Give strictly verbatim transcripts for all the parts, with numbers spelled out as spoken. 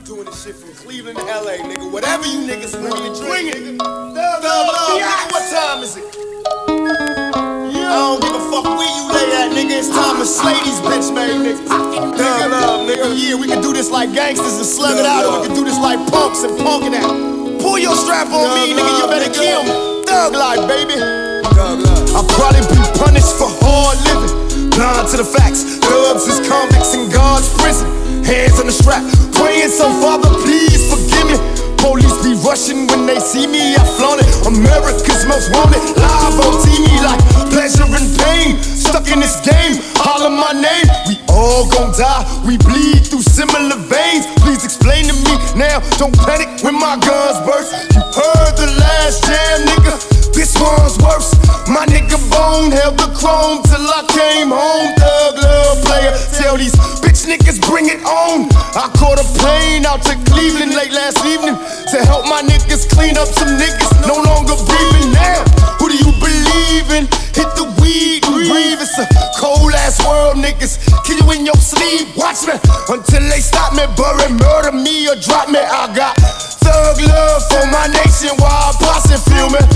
doing this shit from Cleveland to L A, nigga. Whatever you niggas want me to bring it. Thug love, nigga. What time is it? I don't give a fuck where you lay at, nigga. It's time to slay these bitch made niggas. Thug love, nigga. Yeah, we can do this like gangsters and slug it out, or we can do this like punks and punkin' out. Pull your strap on me, nigga. You better kill me. Thug life, baby. Thug love. I'll probably be punished for hard living. Blind to the facts. Thugs is convicts in God's prison. Hands on the strap, praying so Father, please forgive me. Police be rushing when they see me, I flaunt it. America's most wanted, live on T V like pleasure and pain. Stuck in this game, holler my name. We all gon' die, we bleed through similar veins. Please explain to me now, don't panic when my guns burst. You heard the last jam, nigga, this one's worse. My nigga Bone held the chrome till I came home. Thug love player, tell these bitch niggas bring it on. I caught a plane out to Cleveland late last evening to help my niggas clean up some niggas no longer breathing now. Who do you believe in? Hit the weed and breathe. It's a cold ass world, niggas. Kill you in your sleep, watch me until they stop me, bury, murder me or drop me. I got thug love for my nation while I boss and feel me.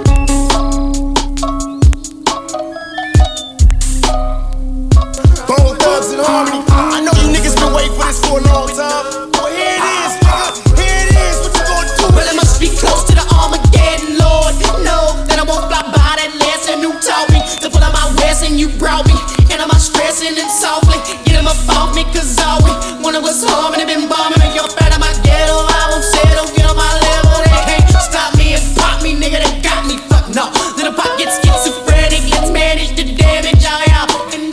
Bone Thugs in Harmony. I know you niggas been waiting for this for a long time. Well, here it is, nigga. Here it is. What you gonna do? Well, I must be close to the Armageddon, Lord. No, that I won't fly by that lesson who taught me to pull out my west and you brought me. And I'm stressing and softly. Get him up off me, cause all we wanted was home and it been bombing. Make your fat out my ghetto. I won't settle. Get on my level. They can't stop me and pop me, nigga. They got me. Fuck no. Then the pop gets schizophrenic. Let's manage the damage. I am.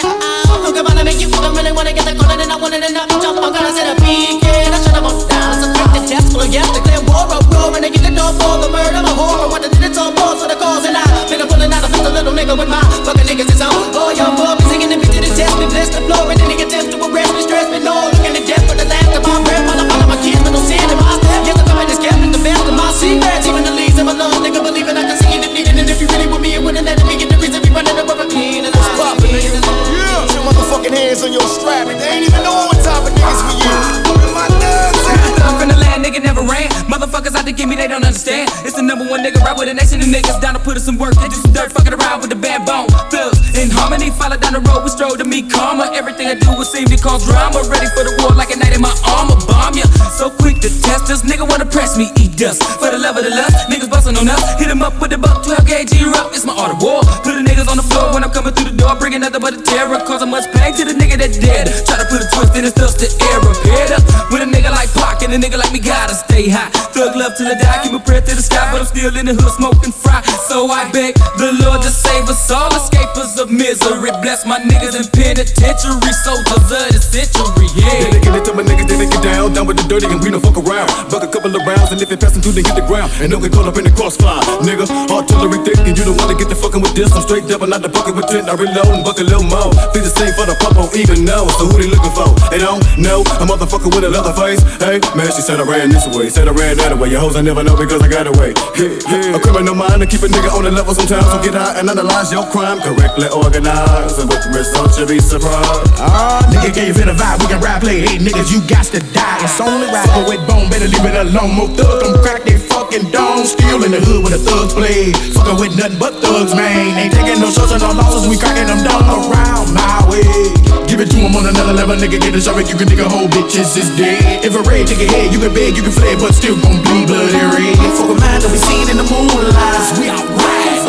I make you feel I really wanna get the corner, then I want it enough to jump on. Gotta set a peak, yeah, I shut up on down. So take the test full of yes, declare war, rope, roll, and they get the door for the murder, I'm a horror. What the did it's all balls for the cause, and I been pulling out a fist, a little nigga with my fucking niggas is on. Oh, y'all boy, be singing the beat to the test, me bless the floor, and then he attempts to arrest me, stress me, no, looking to death for the last of my breath. While I follow my kids, but no sin in my step. Yes, I'm coming to scam the best of my secrets, even the least of my love, nigga, believing I can see it if needed, and if you really with me, it wouldn't let me get the reason we running the rubber clean, and I'm popping, nigga. Motherfucking hands on your strap, and they ain't even know what type of niggas we use. My thugs I'm from the land, nigga never ran. Motherfuckers out to get me, they don't understand. It's the number one nigga right with a nation of niggas down to put in some work. They do some dirt, fucking around with the band bone. Thugs in harmony, follow down the road, we stroll to meet karma. Everything I do will seem to cause drama. Ready for the war like a knight in my armor. Bomb ya, so quick to test us. Nigga wanna press me, eat dust. For the love of the lust, niggas bustin' on us. Hit him up with the buck, twelve gauge erupt. It's my art of war. Put the niggas on the floor when I'm coming through the door. Bringing nothing but a terror, causing much pain to the nigga that dead. Try to put a twist in his dust to error. Head up with a nigga like Pac, and a nigga like me gotta stay high. Thug love till I die, keep a prayer to the sky, but I'm still in the hood smoking fry. So I beg the Lord to save us all, escapers of misery. Bless my niggas in penitentiary, soldiers of the century. Yeah. Then they get it to my niggas, then they get down, down with the dirty, and we don't fuck around. Buck a couple of rounds, and if it passing through, then hit the ground, and don't get caught up in the crossfire. Nigga, artillery thick, and you don't wanna get the fucking with this. I'm straight double, not the bucket with ten. I reload and buck a little more. Be the same for the pop, don't even know. So who they looking for? They don't know. A motherfucker with a leather face. Hey, man, she said I ran this way, said I ran that way. Your hoes I never know because I got away. Yeah, yeah. A criminal mind to keep a nigga on the level sometimes. So get high and analyze your crime correctly organized, and with the results you'll be surprised. Ah, uh, nigga gave it a vibe, we can rap, play. Hey, niggas, you got to die. It's only rapper with bone, better leave it alone. More thugs, them crack they fucking dome. Still in the hood with the thugs play. Fucking with nothing but thugs, man. Ain't taking no shots or no losses, we cracking them down around my way. Give it to him on another level, nigga, get a shot, you can dig a whole bitches is dead. If a raid take a head, you can beg, you can flay, but still gon' bleed bloody red. Fuck a mind that we seen in the moonlight, we outright.